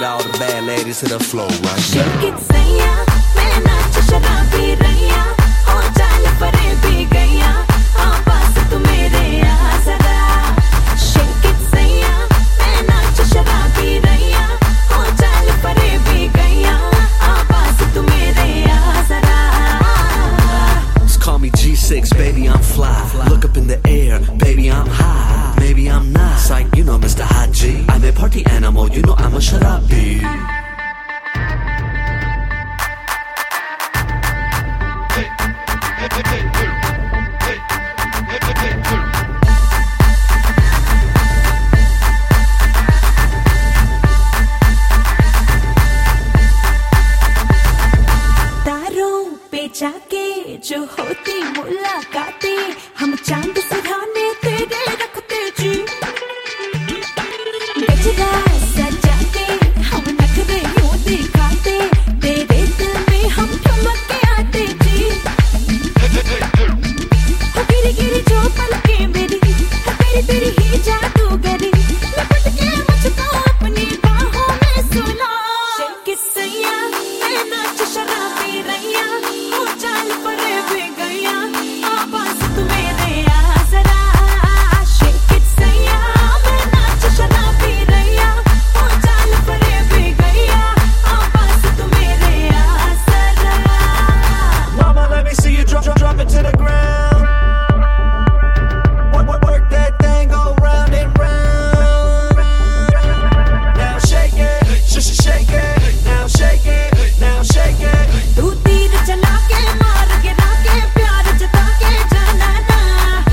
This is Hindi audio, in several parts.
all the bad ladies to the floor right now. Shake it, sayya, main naach sharabi rahiya, ho chaal pare bhi gaya, aa paas tu mere aa zara. Shake it, sayya, main naach sharabi rahiya, ho chaal pare bhi gaya, aa paas tu mere aa zara. Just call me G6, baby, I'm fly. Look up in the air, baby, I'm high. Maybe I'm not, psych, you know Mr. Hot G. I'm a party animal, you know I'm a sharabi. तारों पे जाके जो होती मुलाकातें, हम चांद सिराने तेरे रखते जी। गजरा सजाते हम नखरे यूं दिखाते, तेरे दिल में हम ठुमक के आते जी। हो गिरी गिरी जो पलकें मेरी, है तेरी तेरी ही जादूगरी, लपट के मुझको अपनी बाहों में सुला। Shake it, sayya, मैं नाच शराबी रहिया, हो चाल परे भी गया, आ पास तू मेरे आ जरा। Shake it, sayya, मैं नाच शराबी रहिया, हो चाल परे भी गया, आ पास तू मेरे आ जरा। Mama, let me see you drop it to the ground. Work that thing, go round and round. Now shake it, shake it. Now shake it, now shake it. तू तीर चला के मार गिरा के प्यार जता के जाना ना,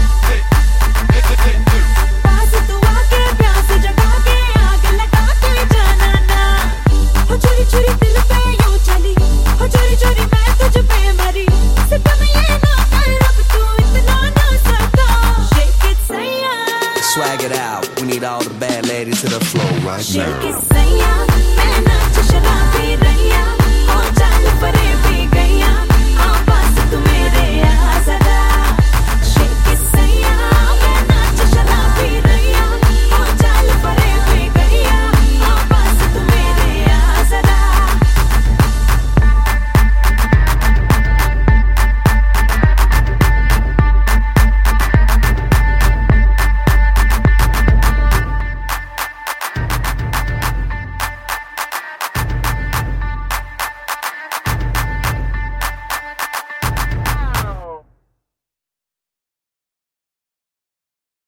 पास तू आके प्यास जगा के आग लगा के जाना ना। हो चोरी चोरी दिल पे यूं चली, हो चोरी चोरी मैं तुझ पे मरी, सितम ये ना कर अब तू इतना ना सता। Shake it, sayya, Swag it out, we need all the bad ladies to the floor right now. shake it, sayya, मैं नाच शराबी